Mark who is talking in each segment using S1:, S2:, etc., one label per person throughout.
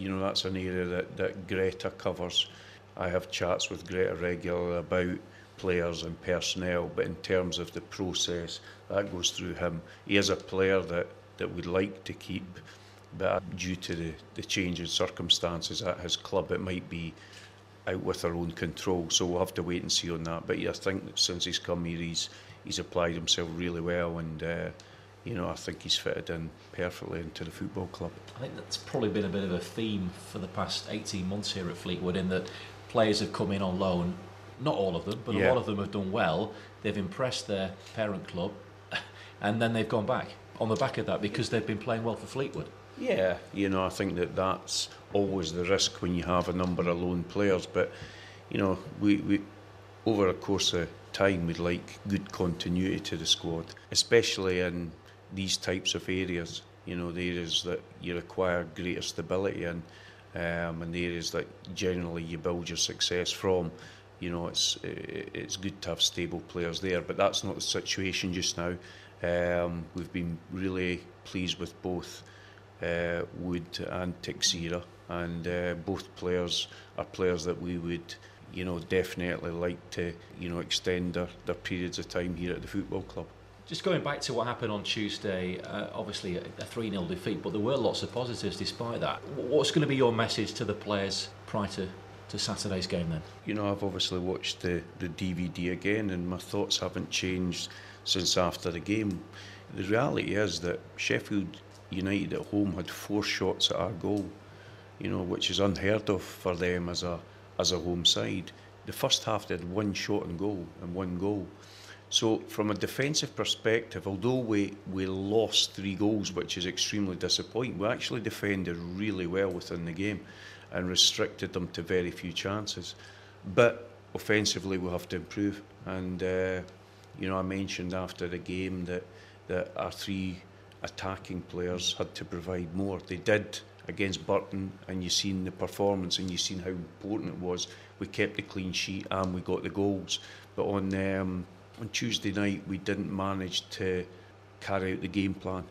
S1: that's an area that Greta covers. I have chats with Greta regularly about players and personnel, but in terms of the process, that goes through him. He is a player that we'd like to keep, but due to the change in circumstances at his club, it might be out with our own control. So we'll have to wait and see on that. But yeah, I think that since he's come here, he's applied himself really well, and I think he's fitted in perfectly into the football club.
S2: I think that's probably been a bit of a theme for the past 18 months here at Fleetwood, in that players have come in on loan. Not all of them, but a lot of them have done well. They've impressed their parent club, and then they've gone back on the back of that because they've been playing well for Fleetwood.
S1: Yeah, I think that's always the risk when you have a number of loan players. But, we over a course of time, we'd like good continuity to the squad, especially in these types of areas, the areas that you require greater stability in, and the areas that generally you build your success from. It's good to have stable players there, but that's not the situation just now. We've been really pleased with both Wood and Teixeira, and both players are players that we would definitely like to extend their periods of time here at the football club.
S2: Just going back to what happened on Tuesday, obviously a 3-0 defeat, but there were lots of positives despite that. What's going to be your message to the players prior to Saturday's game then?
S1: I've obviously watched the DVD again, and my thoughts haven't changed since after the game. The reality is that Sheffield United at home had 4 shots at our goal, which is unheard of for them as a home side. The first half they had 1 shot on goal and 1 goal. So from a defensive perspective, although we lost 3 goals, which is extremely disappointing, we actually defended really well within the game and restricted them to very few chances. But offensively we'll have to improve, and I mentioned after the game that our 3 attacking players had to provide more. They did against Burton, and you've seen the performance and you've seen how important it was. We kept the clean sheet and we got the goals, but on Tuesday night we didn't manage to carry out the game plan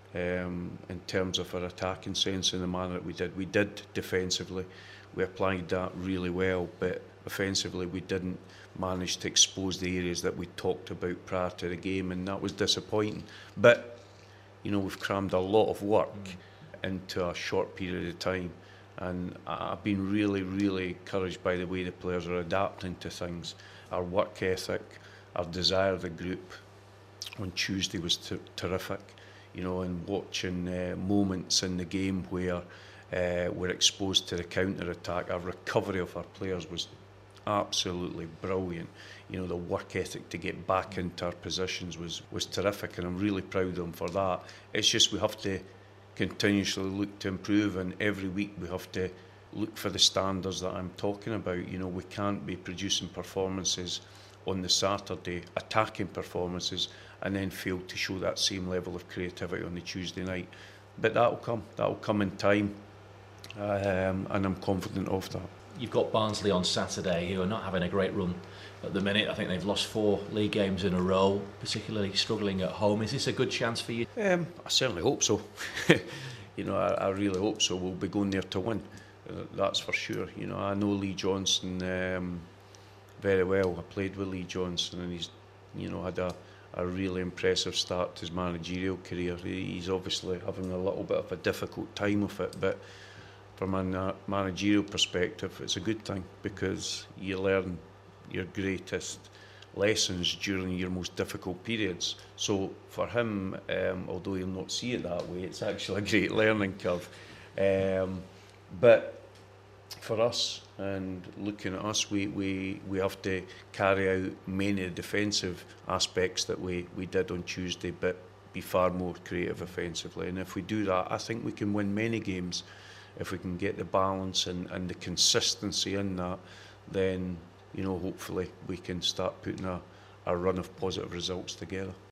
S1: in terms of our attacking sense in the manner that we did. We did defensively, we applied that really well, but offensively we didn't manage to expose the areas that we talked about prior to the game, and that was disappointing. But we've crammed a lot of work into a short period of time, and I've been really, really encouraged by the way the players are adapting to things. Our work ethic, our desire of the group on Tuesday was terrific, and watching moments in the game where we're exposed to the counter-attack. Our recovery of our players was absolutely brilliant. The work ethic to get back into our positions was terrific, and I'm really proud of them for that. It's just we have to continuously look to improve, and every week we have to look for the standards that I'm talking about. We can't be producing performances on the Saturday, attacking performances, and then fail to show that same level of creativity on the Tuesday night. But that'll come in time, and I'm confident of that.
S2: You've got Barnsley on Saturday, who are not having a great run at the minute. I think they've lost 4 league games in a row, particularly struggling at home. Is this a good chance for you?
S1: I certainly hope so. I really hope so. We'll be going there to win, that's for sure. I know Lee Johnson very well. I played with Lee Johnson, and he's had a really impressive start to his managerial career. He's obviously having a little bit of a difficult time with it, but from a managerial perspective, it's a good thing, because you learn your greatest lessons during your most difficult periods. So for him, although he'll not see it that way, it's actually a great learning curve. But for us, and looking at us, we have to carry out many defensive aspects that we did on Tuesday, but be far more creative offensively. And if we do that, I think we can win many games. If we can get the balance and the consistency in that, then hopefully we can start putting a run of positive results together.